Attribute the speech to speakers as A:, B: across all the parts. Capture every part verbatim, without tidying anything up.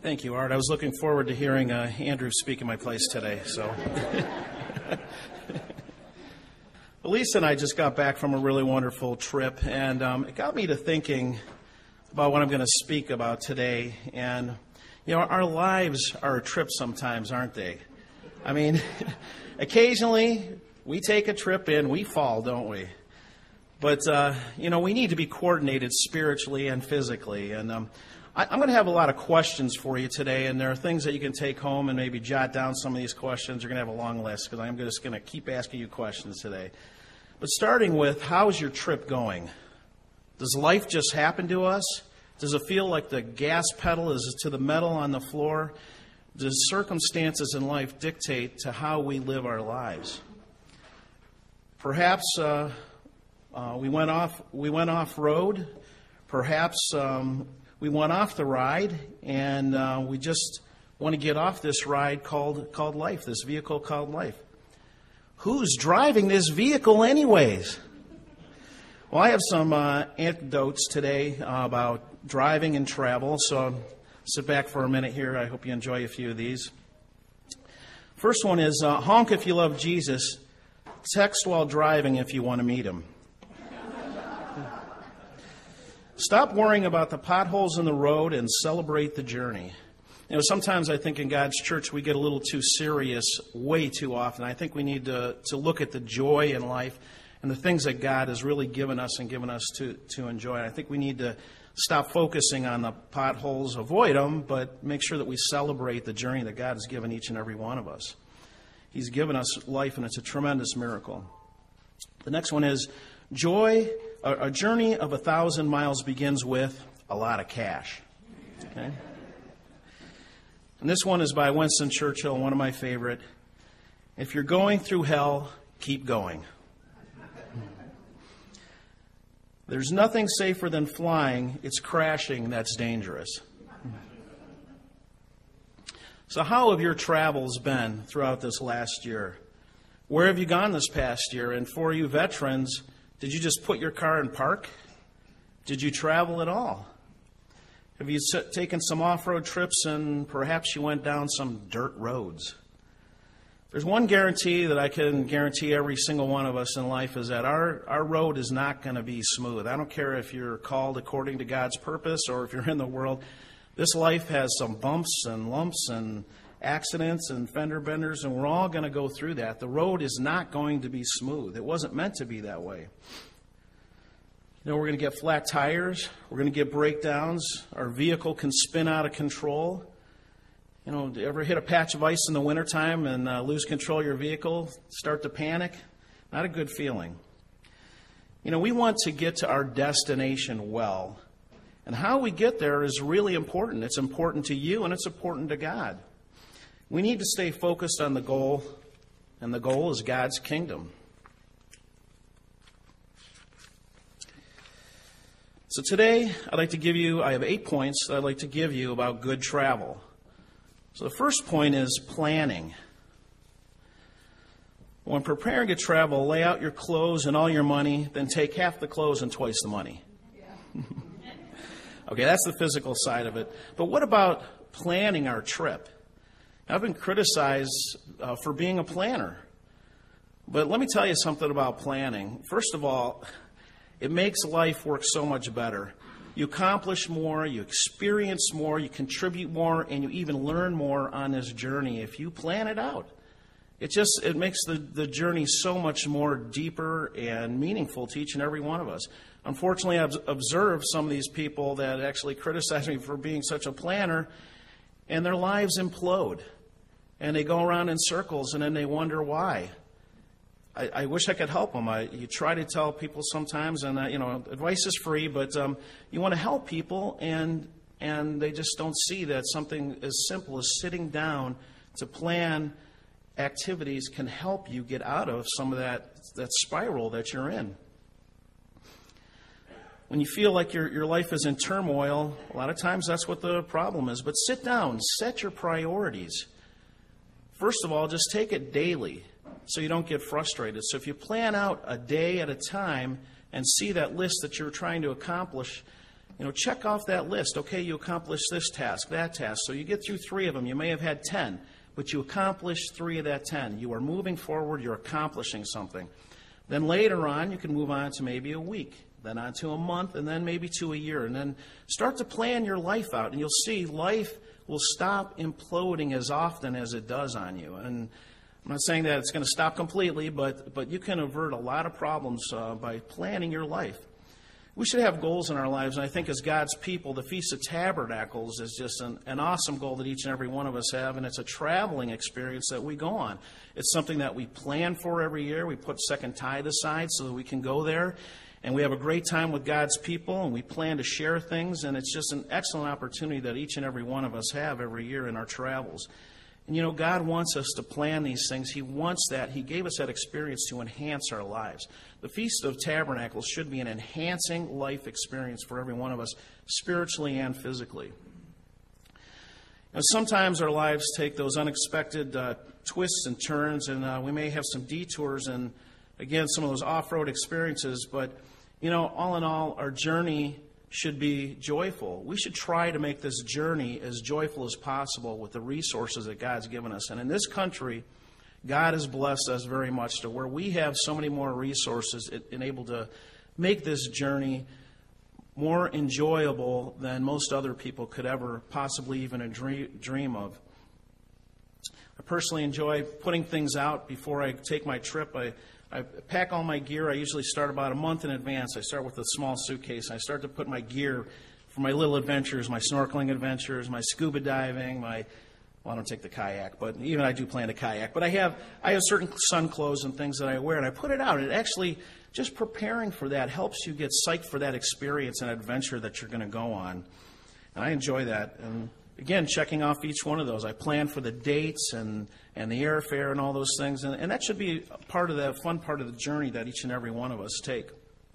A: Thank you, Art. I was looking forward to hearing uh, Andrew speak in my place today. So, Elisa and I just got back from a really wonderful trip, and um, it got me to thinking about what I'm going to speak about today. And, you know, our lives are a trip sometimes, aren't they? I mean, occasionally we take a trip and we fall, don't we? But, uh, you know, we need to be coordinated spiritually and physically. And um, I, I'm going to have a lot of questions for you today, and there are things that you can take home and maybe jot down some of these questions. You're going to have a long list because I'm just going to keep asking you questions today. But starting with, how's your trip going? Does life just happen to us? Does it feel like the gas pedal is to the metal on the floor? Does circumstances in life dictate to how we live our lives? Perhaps uh, uh, we went off we went off road. Perhaps um, we went off the ride, and uh, we just want to get off this ride called called life, this vehicle called life. Who's driving this vehicle, anyways? Well, I have some uh, anecdotes today uh, about driving and travel, so sit back for a minute here. I hope you enjoy a few of these. First one is uh, honk if you love Jesus. Text while driving if you want to meet him. Stop worrying about the potholes in the road and celebrate the journey. You know, sometimes I think in God's church we get a little too serious way too often. I think we need to, to look at the joy in life and the things that God has really given us and given us to, to enjoy. I think we need to stop focusing on the potholes, avoid them, but make sure that we celebrate the journey that God has given each and every one of us. He's given us life, and it's a tremendous miracle. The next one is joy. A, a journey of a thousand miles begins with a lot of cash. Okay? And this one is by Winston Churchill, one of my favorite. If you're going through hell, keep going. There's nothing safer than flying. It's crashing that's dangerous. So how have your travels been throughout this last year? Where have you gone this past year? And for you veterans, did you just put your car in park? Did you travel at all? Have you taken some off-road trips and perhaps you went down some dirt roads? There's one guarantee that I can guarantee every single one of us in life is that our, our road is not going to be smooth. I don't care if you're called according to God's purpose or if you're in the world. This life has some bumps and lumps and accidents and fender benders, and we're all going to go through that. The road is not going to be smooth. It wasn't meant to be that way. You know, we're going to get flat tires. We're going to get breakdowns. Our vehicle can spin out of control. You know, do you ever hit a patch of ice in the wintertime and uh, lose control of your vehicle, start to panic? Not a good feeling. You know, we want to get to our destination well. And how we get there is really important. It's important to you and it's important to God. We need to stay focused on the goal, and the goal is God's kingdom. So today, I'd like to give you, I have eight points that I'd like to give you about good travel. So the first point is planning. When preparing to travel, lay out your clothes and all your money, then take half the clothes and twice the money. Yeah. Okay, that's the physical side of it. But what about planning our trip? I've been criticized uh, for being a planner. But let me tell you something about planning. First of all, it makes life work so much better. You accomplish more, you experience more, you contribute more, and you even learn more on this journey if you plan it out. It just it makes the, the journey so much more deeper and meaningful to each and every one of us. Unfortunately, I've observed some of these people that actually criticize me for being such a planner, and their lives implode. And they go around in circles, and then they wonder why. I, I wish I could help them. I, you try to tell people sometimes, and uh, you know, advice is free, but um, you want to help people, and and they just don't see that something as simple as sitting down to plan activities can help you get out of some of that, that spiral that you're in. When you feel like your, your life is in turmoil, a lot of times that's what the problem is. But sit down, set your priorities. First of all, just take it daily so you don't get frustrated. So if you plan out a day at a time and see that list that you're trying to accomplish, You know, check off that list. Okay, you accomplished this task, that task. So you get through three of them. You may have had ten, but you accomplished three of that ten. You are moving forward. You're accomplishing something. Then later on, you can move on to maybe a week, then on to a month, and then maybe to a year. And then start to plan your life out, and you'll see life will stop imploding as often as it does on you. And I'm not saying that it's going to stop completely, but, but you can avert a lot of problems uh, by planning your life. We should have goals in our lives, and I think as God's people, the Feast of Tabernacles is just an, an awesome goal that each and every one of us have, and it's a traveling experience that we go on. It's something that we plan for every year. We put second tithe aside so that we can go there, and we have a great time with God's people, and we plan to share things, and it's just an excellent opportunity that each and every one of us have every year in our travels. And, you know, God wants us to plan these things. He wants that. He gave us that experience to enhance our lives. The Feast of Tabernacles should be an enhancing life experience for every one of us, spiritually and physically. Now, sometimes our lives take those unexpected uh, twists and turns, and uh, we may have some detours and, again, some of those off-road experiences. But, you know, all in all, our journey should be joyful. We should try to make this journey as joyful as possible with the resources that God's given us. And in this country, God has blessed us very much to where we have so many more resources and able to make this journey more enjoyable than most other people could ever possibly even dream of. I personally enjoy putting things out before I take my trip. I I pack all my gear. I usually start about a month in advance. I start with a small suitcase. I start to put my gear for my little adventures, my snorkeling adventures, my scuba diving, my, well, I don't take the kayak, but even I do plan to kayak. But I have I have certain sun clothes and things that I wear, and I put it out. It actually, just preparing for that helps you get psyched for that experience and adventure that you're going to go on. And I enjoy that. And again, checking off each one of those. I plan for the dates and, and the airfare and all those things. And, and that should be part of the fun part of the journey that each and every one of us take.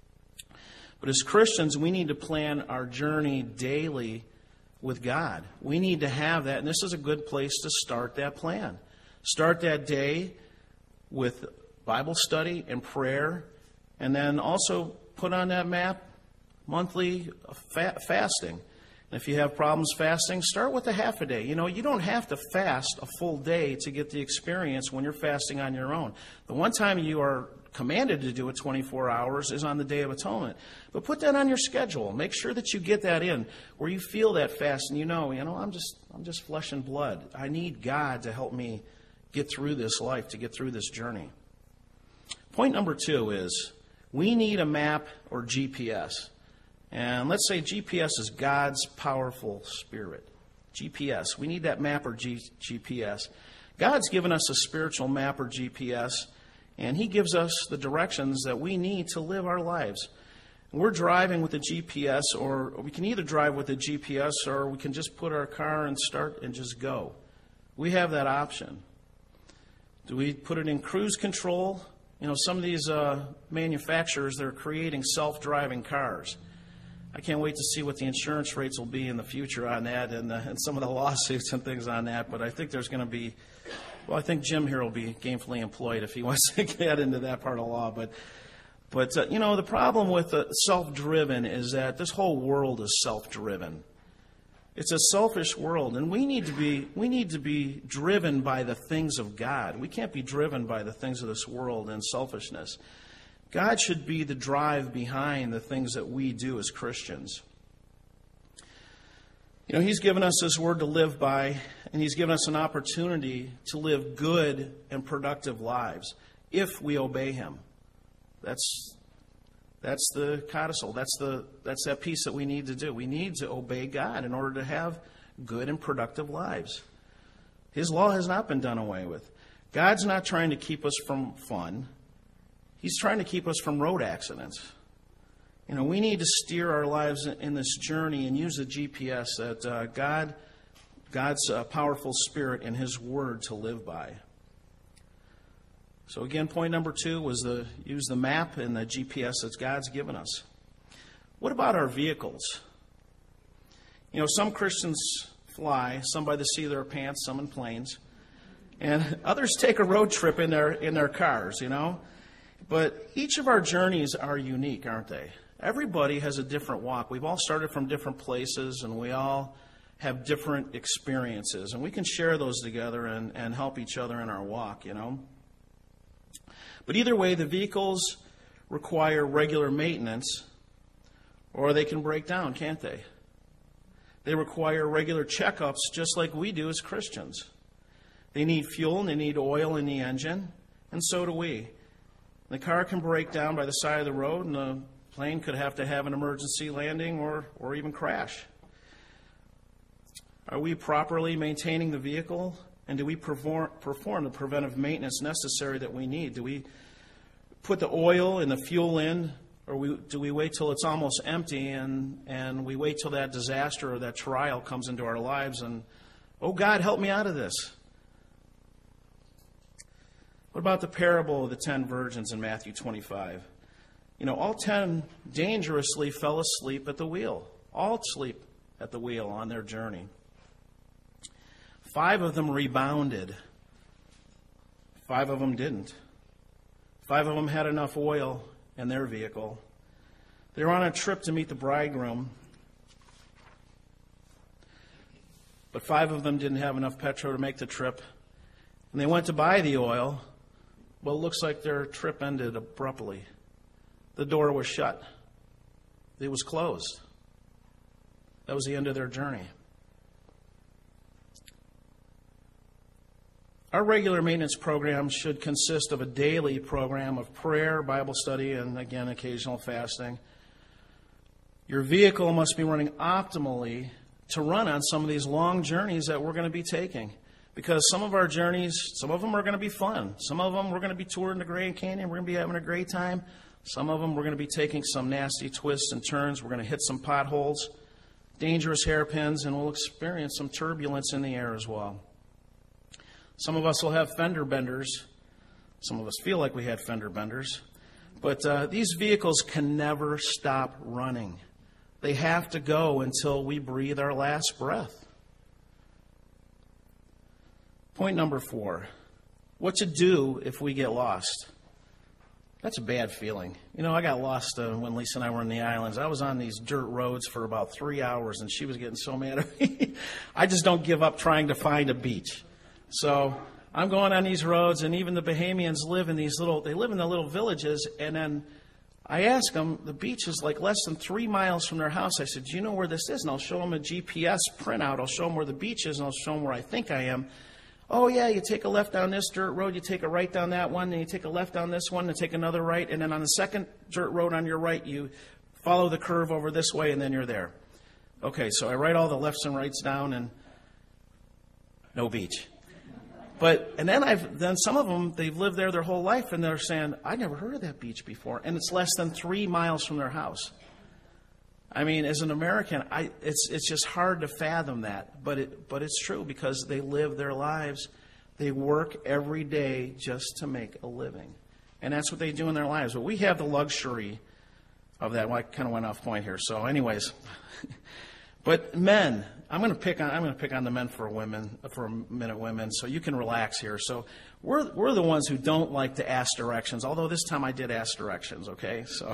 A: But as Christians, we need to plan our journey daily with God. We need to have that. And this is a good place to start that plan. Start that day with Bible study and prayer. And then also put on that map monthly fa- fasting. And if you have problems fasting, start with a half a day. You know, you don't have to fast a full day to get the experience when you're fasting on your own. The one time you are commanded to do it twenty-four hours is on the Day of Atonement. But put that on your schedule. Make sure that you get that in where you feel that fast and you know, you know, I'm just I'm just flesh and blood. I need God to help me get through this life, to get through this journey. Point number two is we need a map or G P S. And let's say G P S is God's powerful spirit. G P S. We need that map or G- GPS. God's given us a spiritual map or G P S, and He gives us the directions that we need to live our lives. We're driving with a G P S, or we can either drive with a G P S or we can just put our car and start and just go. We have that option. Do we put it in cruise control? You know, some of these uh, manufacturers, they're creating self-driving cars. I can't wait to see what the insurance rates will be in the future on that and, uh, and some of the lawsuits and things on that. But I think there's going to be, well, I think Jim here will be gainfully employed if he wants to get into that part of law. But, but uh, you know, the problem with uh, self-driven is that this whole world is self-driven. It's a selfish world, and we need to be we need to be driven by the things of God. We can't be driven by the things of this world and selfishness. God should be the drive behind the things that we do as Christians. You know, He's given us His Word to live by, and He's given us an opportunity to live good and productive lives if we obey Him. That's that's the codicil. That's the that's that piece that we need to do. We need to obey God in order to have good and productive lives. His law has not been done away with. God's not trying to keep us from fun. He's trying to keep us from road accidents. You know, we need to steer our lives in this journey and use the G P S that uh, God, God's uh, powerful Spirit and His Word to live by. So again, point number two was the use the map and the G P S that God's given us. What about our vehicles? You know, some Christians fly, some by the seat of their pants, some in planes, and others take a road trip in their in their cars. You know. But each of our journeys are unique, aren't they? everybody has a different walk. We've all started from different places, and we all have different experiences. And we can share those together and, and help each other in our walk, you know. But either way, the vehicles require regular maintenance, or they can break down, can't they? They require regular checkups, just like we do as Christians. They need fuel and they need oil in the engine, and so do we. The car can break down by the side of the road, and the plane could have to have an emergency landing or, or even crash. Are we properly maintaining the vehicle? And do we perform, perform the preventive maintenance necessary that we need? Do we put the oil and the fuel in, or we, do we wait till it's almost empty and, and we wait till that disaster or that trial comes into our lives and, oh God, help me out of this? What about the parable of the ten virgins in Matthew twenty-five? You know, all ten dangerously fell asleep at the wheel. All sleep at the wheel on their journey. Five of them rebounded. Five of them didn't. Five of them had enough oil in their vehicle. They were on a trip to meet the bridegroom. But five of them didn't have enough petrol to make the trip. And they went to buy the oil. Well, it looks like their trip ended abruptly. The door was shut. It was closed. That was the end of their journey. Our regular maintenance program should consist of a daily program of prayer, Bible study, and again, occasional fasting. Your vehicle must be running optimally to run on some of these long journeys that we're going to be taking. Because some of our journeys, some of them are going to be fun. Some of them we're going to be touring the Grand Canyon. We're going to be having a great time. Some of them we're going to be taking some nasty twists and turns. We're going to hit some potholes, dangerous hairpins, and we'll experience some turbulence in the air as well. Some of us will have fender benders. Some of us feel like we had fender benders. But uh, these vehicles can never stop running. They have to go until we breathe our last breath. Point number four, what to do if we get lost. That's a bad feeling. You know, I got lost uh, when Lisa and I were in the islands. I was on these dirt roads for about three hours, and she was getting so mad at me. I just don't give up trying to find a beach. So I'm going on these roads, and even the Bahamians live in these little, they live in the little villages, and then I ask them, the beach is like less than three miles from their house. I said, do you know where this is? And I'll show them a G P S printout. I'll show them where the beach is, and I'll show them where I think I am. Oh, yeah, you take a left down this dirt road, you take a right down that one, and you take a left down this one, and take another right, and then on the second dirt road on your right, you follow the curve over this way, and then you're there. Okay, so I write all the lefts and rights down, and no beach. But, and then I've, then some of them, they've lived there their whole life, and they're saying, I never heard of that beach before, and it's less than three miles from their house. I mean, as an American, I, it's it's just hard to fathom that, but it but it's true because they live their lives. They work every day just to make a living, and that's what they do in their lives. But we have the luxury of that. Well, I kind of went off point here. So, anyways, but men, I'm going to pick on I'm going to pick on the men for women for a minute, women. So you can relax here. So we're we're the ones who don't like to ask directions. Although this time I did ask directions. Okay, so.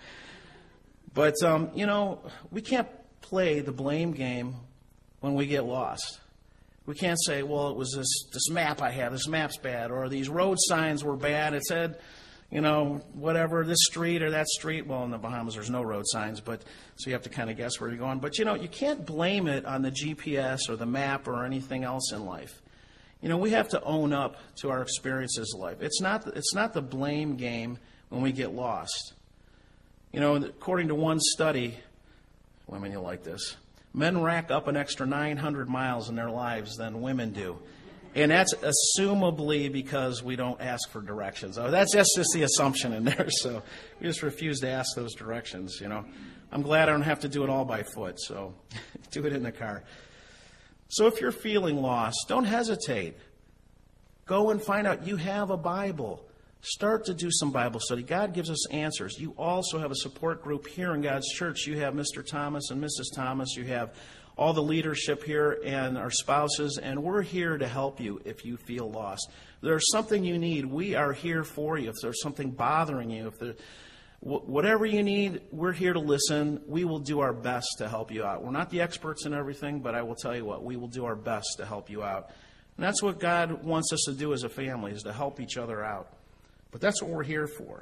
A: But, um, you know, we can't play the blame game when we get lost. We can't say, well, it was this, this map I had, this map's bad, or these road signs were bad. It said, you know, whatever, this street or that street. Well, in the Bahamas, there's no road signs, but so you have to kind of guess where you're going. But, you know, you can't blame it on the G P S or the map or anything else in life. You know, we have to own up to our experiences in life. It's not, it's not the blame game when we get lost. You know, according to one study, women, you'll like this, men rack up an extra nine hundred miles in their lives than women do. And that's assumably because we don't ask for directions. Oh, that's, that's just the assumption in there. So we just refuse to ask those directions, you know. I'm glad I don't have to do it all by foot, so do it in the car. So if you're feeling lost, don't hesitate. Go and find out. You have a Bible. Start to do some Bible study. God gives us answers. You also have a support group here in God's church. You have Mister Thomas and Missus Thomas. You have all the leadership here and our spouses, and we're here to help you if you feel lost. If there's something you need, we are here for you. If there's something bothering you, if there, Wh- whatever you need, we're here to listen. We will do our best to help you out. We're not the experts in everything, but I will tell you what, we will do our best to help you out. And that's what God wants us to do as a family, is to help each other out. But that's what we're here for.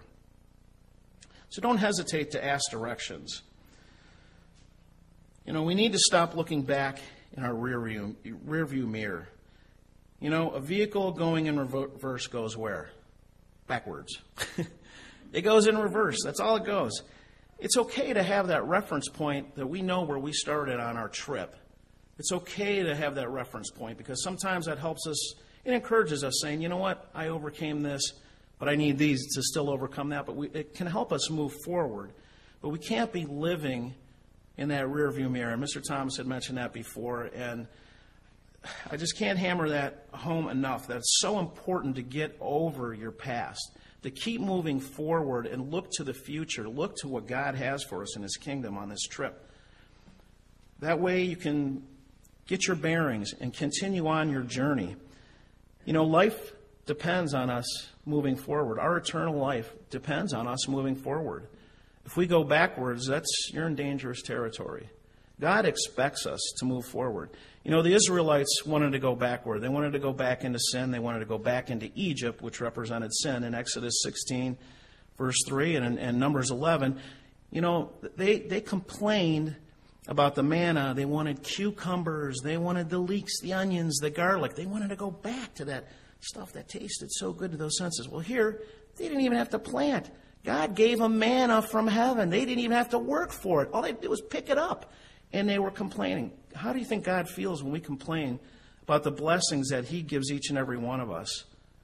A: So don't hesitate to ask directions. You know, we need to stop looking back in our rear view, rear view mirror. You know, a vehicle going in reverse goes where? Backwards. It goes in reverse. That's all it goes. It's okay to have that reference point that we know where we started on our trip. It's okay to have that reference point, because sometimes that helps us, it encourages us saying, you know what, I overcame this, but I need these to still overcome that. But we, it can help us move forward. But we can't be living in that rearview mirror. Mister Thomas had mentioned that before, and I just can't hammer that home enough. That it's so important to get over your past, to keep moving forward and look to the future, look to what God has for us in His kingdom on this trip. That way you can get your bearings and continue on your journey. You know, life depends on us moving forward. Our eternal life depends on us moving forward. If we go backwards, that's you're in dangerous territory. God expects us to move forward. You know, the Israelites wanted to go backward. They wanted to go back into sin. They wanted to go back into Egypt, which represented sin, in Exodus sixteen, verse three, and, and Numbers eleven. You know, they, they complained about the manna. They wanted cucumbers. They wanted the leeks, the onions, the garlic. They wanted to go back to that stuff that tasted so good to those senses. Well, here, they didn't even have to plant. God gave them manna from heaven. They didn't even have to work for it. All they did was pick it up. And they were complaining. How do you think God feels when we complain about the blessings that He gives each and every one of us?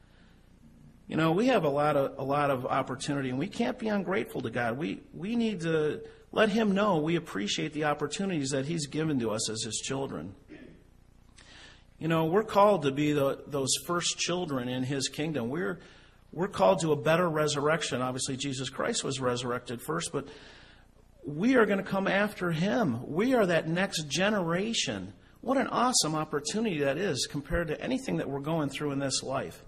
A: You know, we have a lot of a lot of opportunity, and we can't be ungrateful to God. We we need to let Him know we appreciate the opportunities that He's given to us as His children. You know, we're called to be the, those first children in His kingdom. We're we're called to a better resurrection. Obviously, Jesus Christ was resurrected first, but we are going to come after Him. We are that next generation. What an awesome opportunity that is compared to anything that we're going through in this life.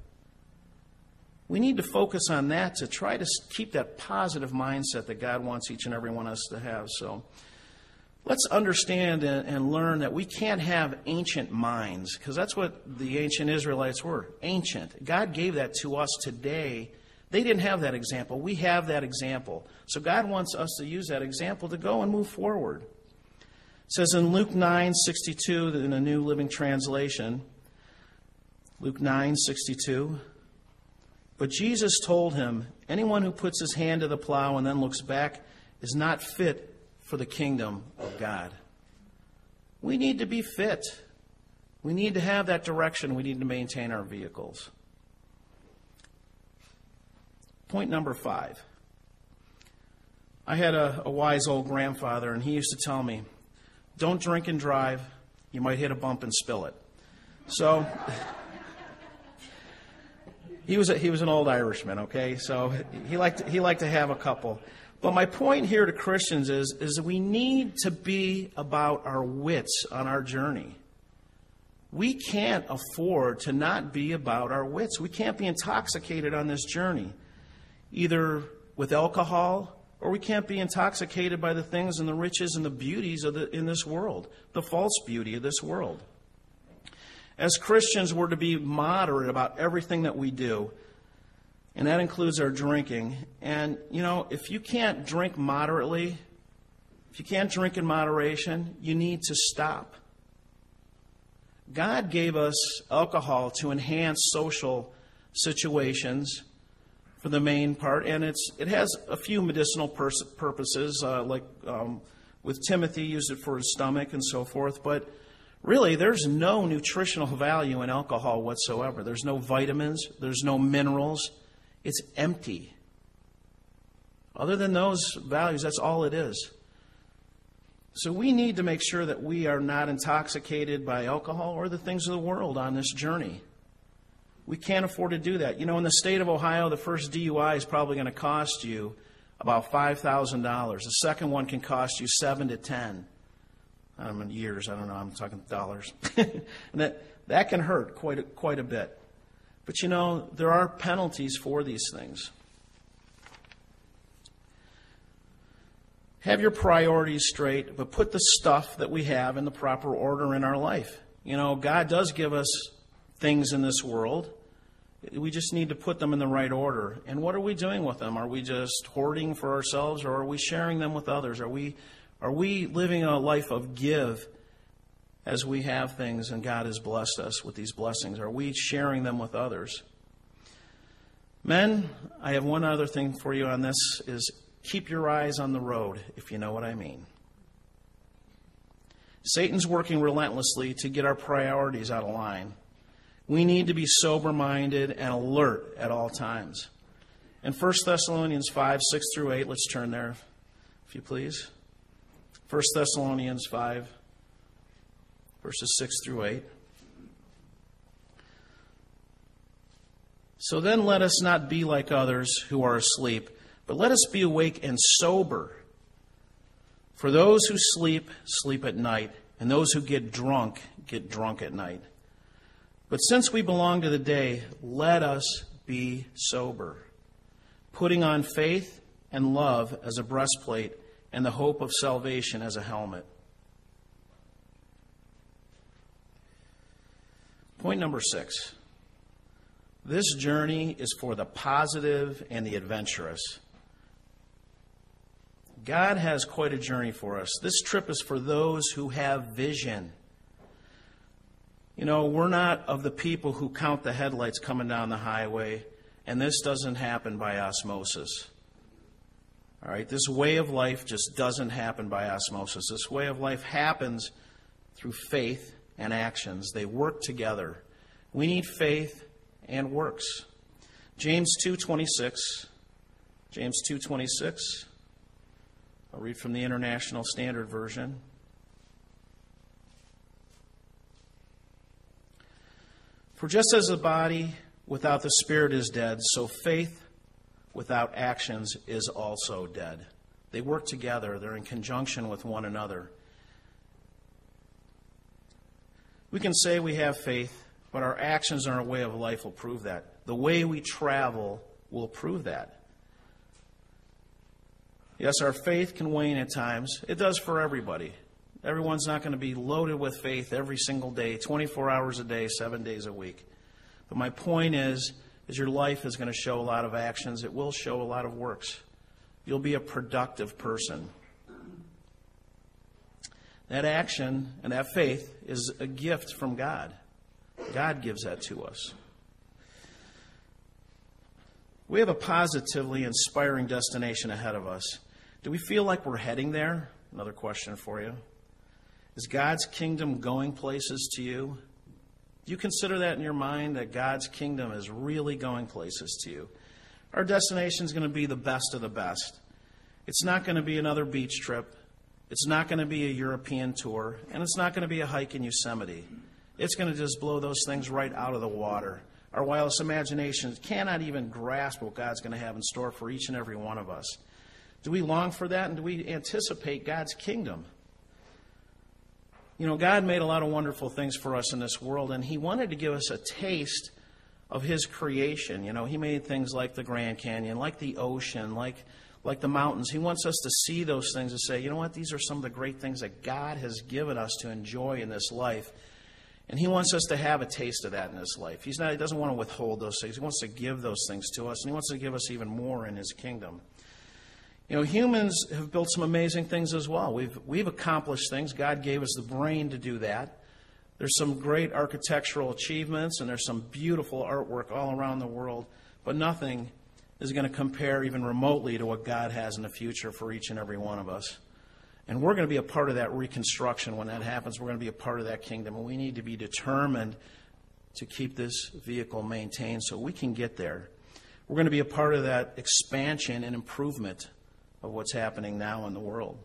A: We need to focus on that to try to keep that positive mindset that God wants each and every one of us to have. So let's understand and, and learn that we can't have ancient minds, because that's what the ancient Israelites were, ancient. God gave that to us today. They didn't have that example. We have that example. So God wants us to use that example to go and move forward. It says in Luke nine sixty-two, in the New Living Translation, Luke nine sixty-two, but Jesus told him, anyone who puts his hand to the plow and then looks back is not fit for the kingdom of God. We need to be fit. We need to have that direction. We need to maintain our vehicles. Point number five. I had a, a wise old grandfather, and he used to tell me, don't drink and drive. You might hit a bump and spill it. So he was a, he was an old Irishman, okay? So he liked to, he liked to have a couple. But my point here to Christians is, is that we need to be about our wits on our journey. We can't afford to not be about our wits. We can't be intoxicated on this journey, either with alcohol, or we can't be intoxicated by the things and the riches and the beauties of the, in this world, the false beauty of this world. As Christians, we're to be moderate about everything that we do, and that includes our drinking. And, you know, if you can't drink moderately, if you can't drink in moderation, you need to stop. God gave us alcohol to enhance social situations for the main part, and it's it has a few medicinal pers- purposes, uh, like um, with Timothy, used it for his stomach and so forth, but really there's no nutritional value in alcohol whatsoever. There's no vitamins, there's no minerals. It's empty. Other than those values, that's all it is. So we need to make sure that we are not intoxicated by alcohol or the things of the world on this journey. We can't afford to do that. You know, in the state of Ohio, the first D U I is probably going to cost you about five thousand dollars. The second one can cost you seven to ten. I don't know, years, I don't know, I'm talking dollars. And that, that can hurt quite a, quite a bit. But you know, there are penalties for these things. Have your priorities straight, but put the stuff that we have in the proper order in our life. You know, God does give us things in this world. We just need to put them in the right order. And what are we doing with them? Are we just hoarding for ourselves, or are we sharing them with others? Are we are we living a life of give as we have things and God has blessed us with these blessings? Are we sharing them with others? Men, I have one other thing for you on this, is keep your eyes on the road, if you know what I mean. Satan's working relentlessly to get our priorities out of line. We need to be sober-minded and alert at all times. In First Thessalonians five, six through eight, let's turn there, if you please. First Thessalonians five, verses six through eight. So then let us not be like others who are asleep, but let us be awake and sober. For those who sleep, sleep at night, and those who get drunk, get drunk at night. But since we belong to the day, let us be sober, putting on faith and love as a breastplate and the hope of salvation as a helmet. Point number six. This journey is for the positive and the adventurous. God has quite a journey for us. This trip is for those who have vision. You know, we're not of the people who count the headlights coming down the highway, and this doesn't happen by osmosis. All right, this way of life just doesn't happen by osmosis. This way of life happens through faith and actions. They work together. We need faith and works. James two twenty-six. James two twenty-six. I'll read from the International Standard Version. For just as the body without the spirit is dead, so faith without actions is also dead. They work together. They're in conjunction with one another. We can say we have faith, but our actions and our way of life will prove that. The way we travel will prove that. Yes, our faith can wane at times. It does for everybody. Everyone's not going to be loaded with faith every single day, twenty-four hours a day, seven days a week. But my point is, is your life is going to show a lot of actions. It will show a lot of works. You'll be a productive person. That action and that faith is a gift from God. God gives that to us. We have a positively inspiring destination ahead of us. Do we feel like we're heading there? Another question for you. Is God's kingdom going places to you? Do you consider that in your mind, that God's kingdom is really going places to you? Our destination is going to be the best of the best. It's not going to be another beach trip. It's not going to be a European tour. And it's not going to be a hike in Yosemite. It's going to just blow those things right out of the water. Our wildest imaginations cannot even grasp what God's going to have in store for each and every one of us. Do we long for that, and do we anticipate God's kingdom? You know, God made a lot of wonderful things for us in this world, and He wanted to give us a taste of His creation. You know, He made things like the Grand Canyon, like the ocean, like like the mountains. He wants us to see those things and say, you know what, these are some of the great things that God has given us to enjoy in this life. And He wants us to have a taste of that in this life. He's not, He doesn't want to withhold those things. He wants to give those things to us, and He wants to give us even more in His kingdom. You know, humans have built some amazing things as well. We've we've accomplished things. God gave us the brain to do that. There's some great architectural achievements, and there's some beautiful artwork all around the world, but nothing is going to compare even remotely to what God has in the future for each and every one of us. And we're going to be a part of that reconstruction when that happens. We're going to be a part of that kingdom, and we need to be determined to keep this vehicle maintained so we can get there. We're going to be a part of that expansion and improvement of what's happening now in the world.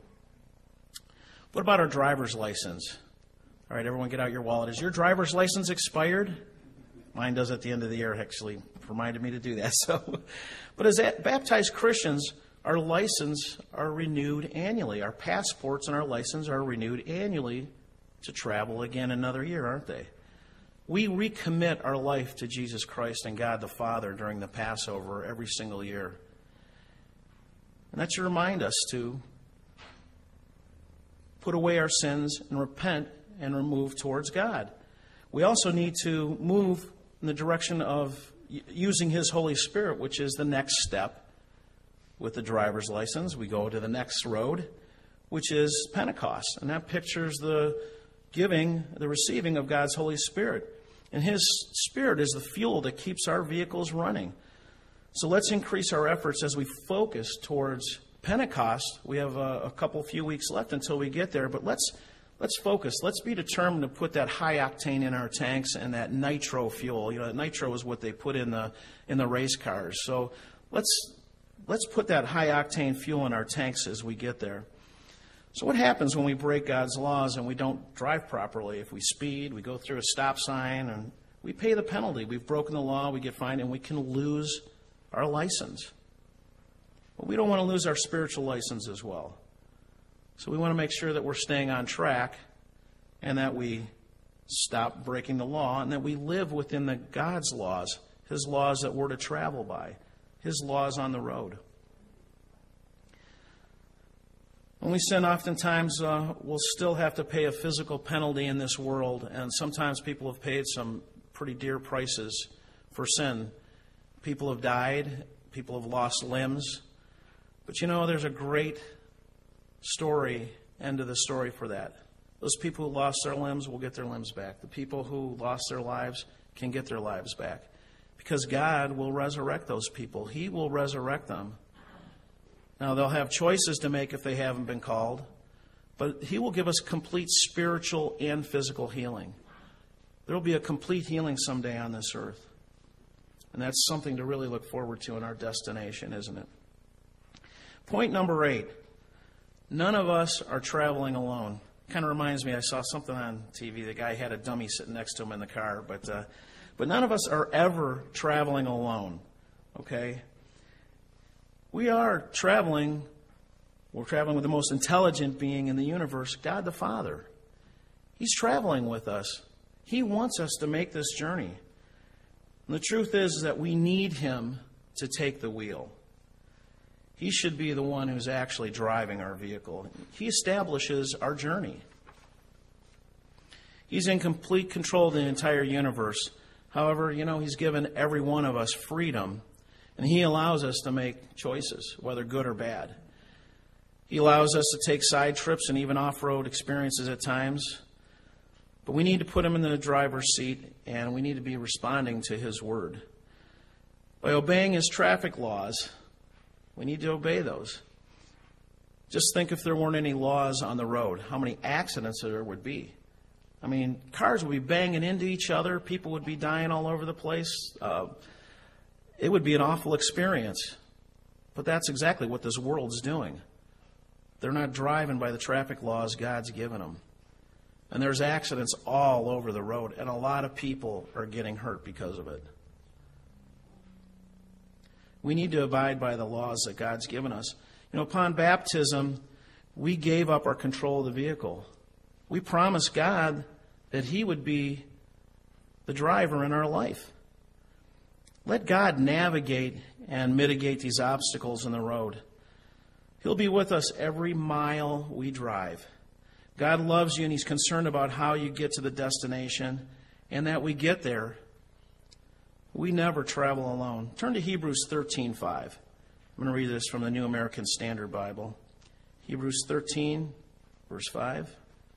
A: What about our driver's license? All right, everyone get out your wallet. Is your driver's license expired? Mine does at the end of the year, actually reminded me to do that. So, but as baptized Christians, our license are renewed annually. Our passports and our license are renewed annually to travel again another year, aren't they? We recommit our life to Jesus Christ and God the Father during the Passover every single year. And that should remind us to put away our sins and repent and move towards God. We also need to move in the direction of using His Holy Spirit, which is the next step with the driver's license. We go to the next road, which is Pentecost. And that pictures the giving, the receiving of God's Holy Spirit. And His Spirit is the fuel that keeps our vehicles running. So let's increase our efforts as we focus towards Pentecost. We have a, a couple few weeks left until we get there, but let's let's focus. Let's be determined to put that high octane in our tanks and that nitro fuel. You know, nitro is what they put in the in the race cars. So let's let's put that high octane fuel in our tanks as we get there. So what happens when we break God's laws and we don't drive properly? If we speed, we go through a stop sign, and we pay the penalty. We've broken the law, we get fined, and we can lose our license. But we don't want to lose our spiritual license as well. So we want to make sure that we're staying on track and that we stop breaking the law and that we live within the God's laws, His laws that we're to travel by, His laws on the road. When we sin, oftentimes uh, we'll still have to pay a physical penalty in this world, and sometimes people have paid some pretty dear prices for sin. People have died, people have lost limbs. But you know, there's a great story, end of the story for that. Those people who lost their limbs will get their limbs back. The people who lost their lives can get their lives back. Because God will resurrect those people. He will resurrect them. Now, they'll have choices to make if they haven't been called, but He will give us complete spiritual and physical healing. There will be a complete healing someday on this earth. And that's something to really look forward to in our destination, isn't it? Point number eight. None of us are traveling alone. Kind of reminds me, I saw something on T V. The guy had a dummy sitting next to him in the car. But, uh, but none of us are ever traveling alone, okay? We are traveling, we're traveling with the most intelligent being in the universe, God the Father. He's traveling with us. He wants us to make this journey. And the truth is that we need Him to take the wheel. He should be the one who's actually driving our vehicle. He establishes our journey. He's in complete control of the entire universe. However, you know, He's given every one of us freedom. And He allows us to make choices, whether good or bad. He allows us to take side trips and even off-road experiences at times. But we need to put Him in the driver's seat, and we need to be responding to His word. By obeying His traffic laws, we need to obey those. Just think if there weren't any laws on the road, how many accidents there would be. I mean, cars would be banging into each other. People would be dying all over the place. Uh, It would be an awful experience. But that's exactly what this world's doing. They're not driving by the traffic laws God's given them. And there's accidents all over the road, and a lot of people are getting hurt because of it. We need to abide by the laws that God's given us. You know, upon baptism, we gave up our control of the vehicle. We promised God that He would be the driver in our life. Let God navigate and mitigate these obstacles in the road. He'll be with us every mile we drive. God loves you, and He's concerned about how you get to the destination and that we get there. We never travel alone. Turn to Hebrews thirteen five. I'm going to read this from the New American Standard Bible. Hebrews thirteen, verse five.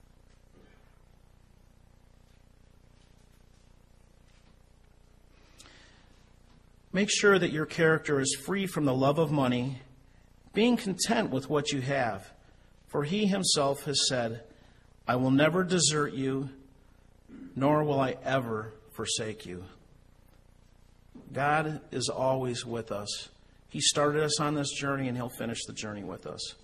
A: Make sure that your character is free from the love of money, being content with what you have. For He Himself has said, I will never desert you, nor will I ever forsake you. God is always with us. He started us on this journey, and He'll finish the journey with us.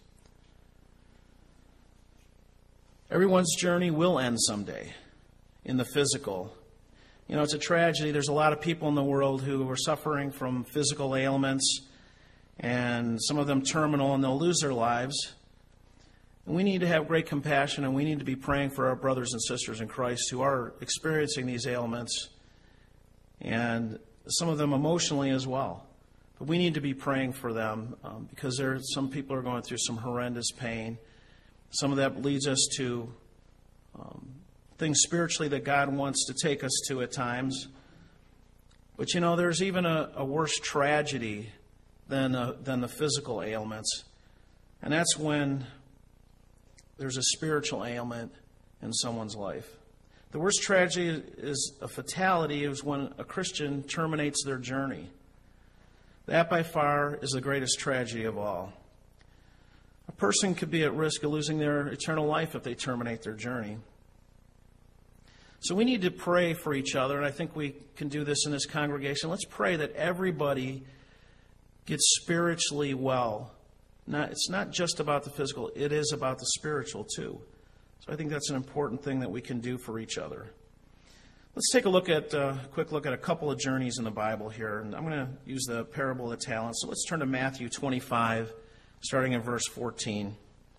A: Everyone's journey will end someday in the physical. You know, it's a tragedy. There's a lot of people in the world who are suffering from physical ailments, and some of them terminal, and they'll lose their lives. And we need to have great compassion, and we need to be praying for our brothers and sisters in Christ who are experiencing these ailments, and some of them emotionally as well. But we need to be praying for them um, because there some people are going through some horrendous pain. Some of that leads us to um, things spiritually that God wants to take us to at times. But you know, there's even a, a worse tragedy than uh, than the physical ailments, and that's when there's a spiritual ailment in someone's life. The worst tragedy is a fatality is when a Christian terminates their journey. That by far is the greatest tragedy of all. A person could be at risk of losing their eternal life if they terminate their journey. So we need to pray for each other, and I think we can do this in this congregation. Let's pray that everybody gets spiritually well. Not, it's not just about the physical, it is about the spiritual too. So I think that's an important thing that we can do for each other. Let's take a look at uh, a quick look at a couple of journeys in the Bible here. And I'm going to use the parable of the talents. So let's turn to Matthew twenty-five, starting in verse fourteen.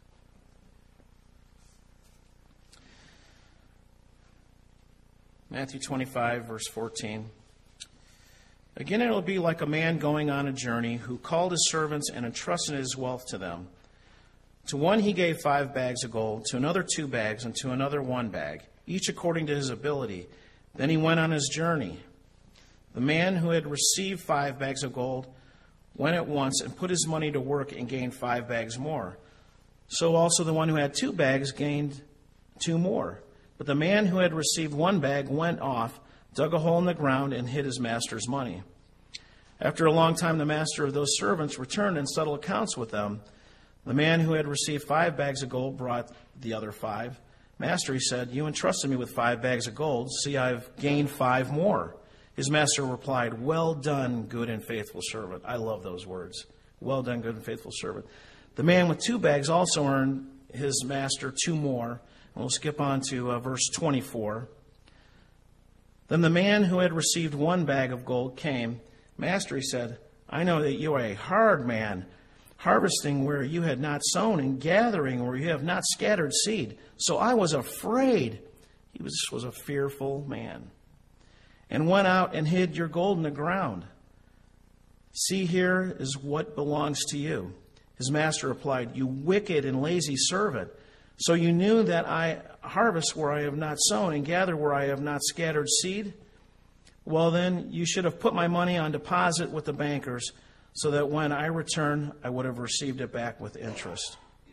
A: Matthew twenty-five, verse fourteen. Again, it will be like a man going on a journey who called his servants and entrusted his wealth to them. To one he gave five bags of gold, to another two bags, and to another one bag, each according to his ability. Then he went on his journey. The man who had received five bags of gold went at once and put his money to work and gained five bags more. So also the one who had two bags gained two more. But the man who had received one bag went off, dug a hole in the ground, and hid his master's money. After a long time, the master of those servants returned and settled accounts with them. The man who had received five bags of gold brought the other five. Master, he said, you entrusted me with five bags of gold. See, I've gained five more. His master replied, well done, good and faithful servant. I love those words. Well done, good and faithful servant. The man with two bags also earned his master two more. And we'll skip on to uh, verse twenty-four. Then the man who had received one bag of gold came. Master, he said, I know that you are a hard man, harvesting where you had not sown and gathering where you have not scattered seed. So I was afraid. He was, was a fearful man. And went out and hid your gold in the ground. See, here is what belongs to you. His master replied, you wicked and lazy servant. So you knew that I harvest where I have not sown and gather where I have not scattered seed? Well, then you should have put my money on deposit with the bankers, so that when I return, I would have received it back with interest.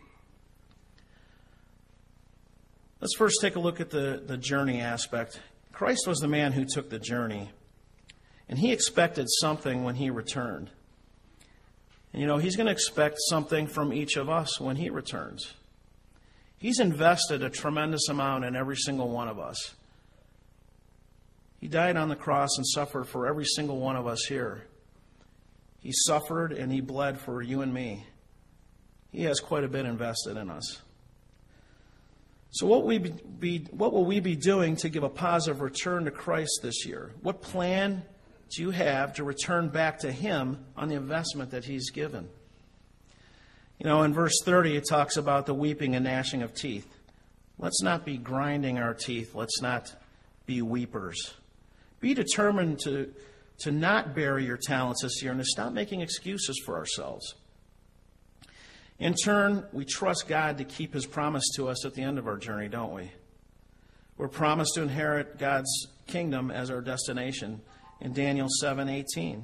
A: Let's first take a look at the, the journey aspect. Christ was the man who took the journey, and he expected something when he returned. And you know, he's going to expect something from each of us when he returns. He's invested a tremendous amount in every single one of us. He died on the cross and suffered for every single one of us here. He suffered and he bled for you and me. He has quite a bit invested in us. So what we be, what will we be doing to give a positive return to Christ this year? What plan do you have to return back to him on the investment that he's given? You know, in verse thirty, it talks about the weeping and gnashing of teeth. Let's not be grinding our teeth. Let's not be weepers. Be determined to, to not bury your talents this year and to stop making excuses for ourselves. In turn, we trust God to keep his promise to us at the end of our journey, don't we? We're promised to inherit God's kingdom as our destination in Daniel seven eighteen.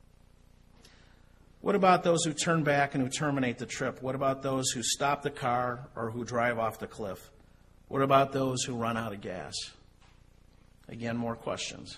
A: What about those who turn back and who terminate the trip? What about those who stop the car or who drive off the cliff? What about those who run out of gas? Again, more questions.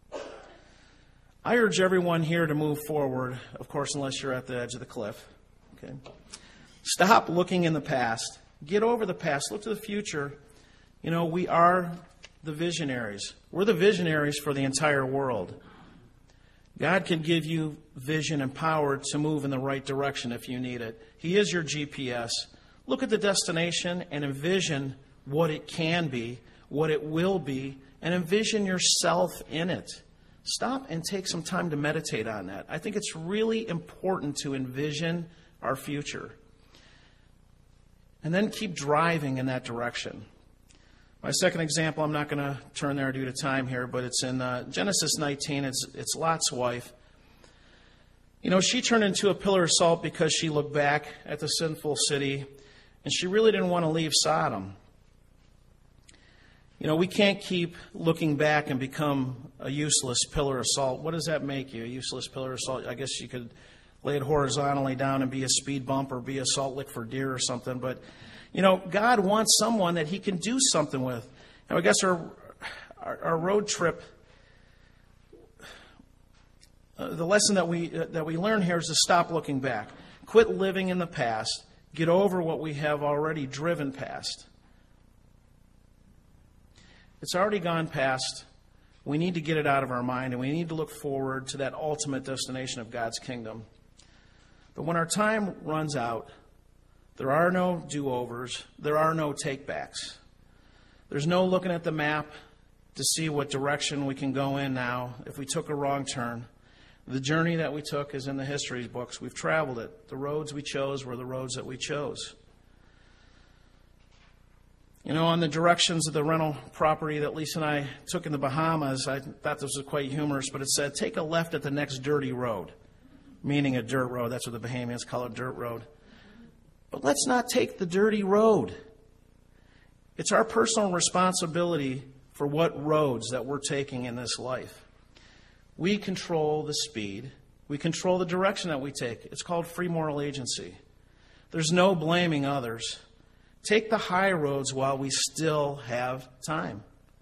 A: I urge everyone here to move forward, of course, unless you're at the edge of the cliff. Okay. Stop looking in the past. Get over the past. Look to the future. You know, we are the visionaries. We're the visionaries for the entire world. God can give you vision and power to move in the right direction if you need it. He is your G P S. Look at the destination and envision what it can be, what it will be, and envision yourself in it. Stop and take some time to meditate on that. I think it's really important to envision our future. And then keep driving in that direction. My second example, I'm not going to turn there due to time here, but it's in uh, Genesis nineteen. It's, it's Lot's wife. You know, she turned into a pillar of salt because she looked back at the sinful city And she really didn't want to leave Sodom. You know, we can't keep looking back and become a useless pillar of salt. What does that make you, a useless pillar of salt? I guess you could lay it horizontally down and be a speed bump or be a salt lick for deer or something. But, you know, God wants someone that he can do something with. And I guess our, our, our road trip, uh, the lesson that we, uh, that we learn here is to stop looking back. Quit living in the past. Get over what we have already driven past. It's already gone past. We need to get it out of our mind, and we need to look forward to that ultimate destination of God's kingdom. But when our time runs out, there are no do-overs. There are no take-backs. There's no looking at the map to see what direction we can go in now if we took a wrong turn. The journey that we took is in the history books. We've traveled it. The roads we chose were the roads that we chose. You know, on the directions of the rental property that Lisa and I took in the Bahamas, I thought this was quite humorous, but it said, take a left at the next dirty road, meaning a dirt road. That's what the Bahamians call a dirt road. But let's not take the dirty road. It's our personal responsibility for what roads that we're taking in this life. We control the speed. We control the direction that we take. It's called free moral agency. There's no blaming others. Take the high roads while we still have time.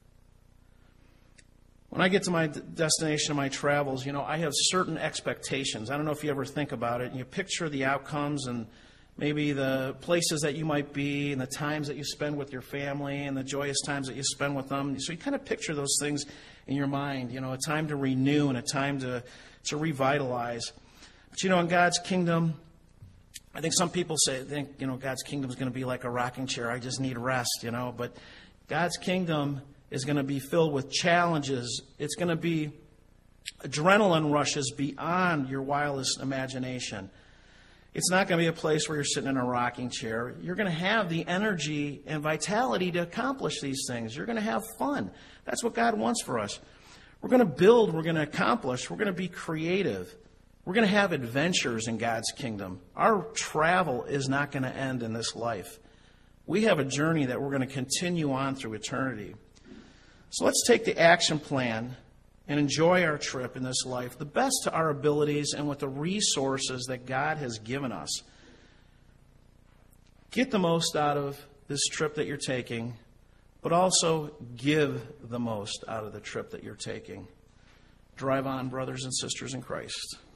A: When I get to my destination of my travels, you know, I have certain expectations. I don't know if you ever think about it, and you picture the outcomes and maybe the places that you might be and the times that you spend with your family and the joyous times that you spend with them. So you kind of picture those things in your mind, you know, a time to renew and a time to, to revitalize. But, you know, in God's kingdom, I think some people say, think, you know, God's kingdom is going to be like a rocking chair. I just need rest, you know. But God's kingdom is going to be filled with challenges. It's going to be adrenaline rushes beyond your wildest imagination. It's not going to be a place where you're sitting in a rocking chair. You're going to have the energy and vitality to accomplish these things. You're going to have fun. That's what God wants for us. We're going to build. We're going to accomplish. We're going to be creative. We're going to have adventures in God's kingdom. Our travel is not going to end in this life. We have a journey that we're going to continue on through eternity. So let's take the action plan and enjoy our trip in this life, the best to our abilities and with the resources that God has given us. Get the most out of this trip that you're taking, but also give the most out of the trip that you're taking. Drive on, brothers and sisters in Christ.